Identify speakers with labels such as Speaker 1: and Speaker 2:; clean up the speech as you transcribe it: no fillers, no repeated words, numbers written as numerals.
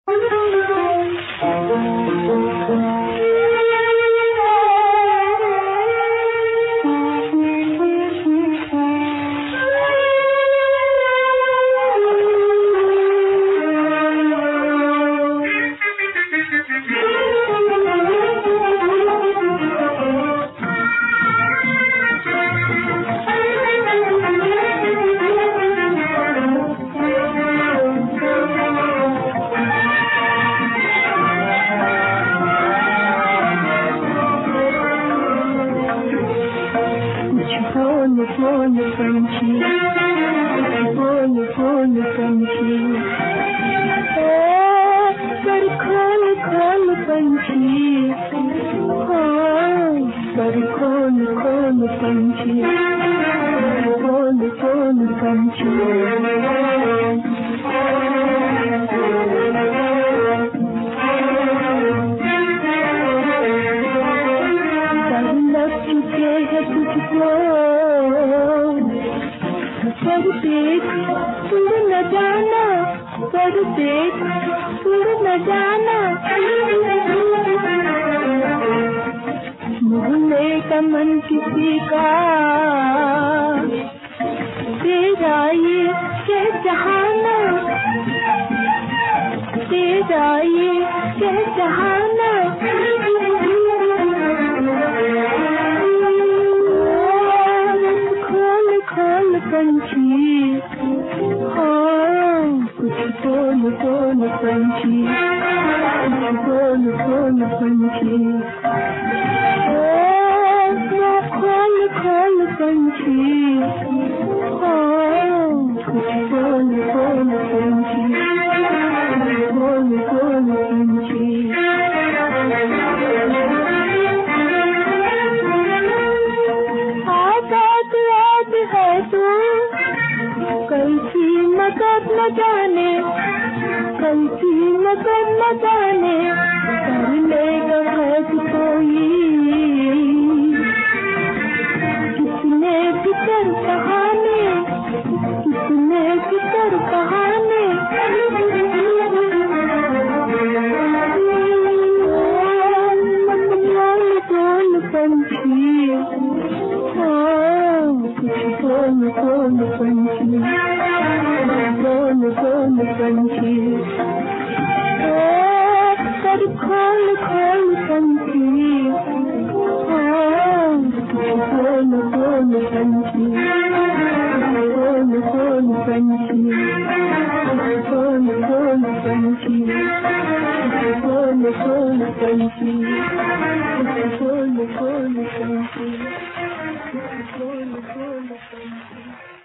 Speaker 1: बोल पंछी, बोल पंछी, पर खोल खोल पंछी, पर खोल खोल पंछी, बोल बोल पंछी। पर देख उड़ न जाना, पर देख उड़ न जाना, भूले का मन किसी का, तेरा ये जहाना, तेरा ये जहाना। पंछी, कुछ बोल बोल पंछी, बोल बोल पंछी, खोल खोल पंछी, कुछ बोल बोल पंछी, बोल बोल पंछी। है तू कैसी मदद न जाने, कैसी मदद न जाने, कर लेगा खैर कोई, किसने भीतर कहाने, किसने भीतर कहाने। बोल पंछी, बोल बोल पंछी, बोल बोल पंछी, पर खोल खोल पंछी, बोल बोल पंछी, बोल बोल पंछी, बोल बोल पंछी, बोल बोल पंछी, बोल बोल पंछी, बोल बोल पंछी।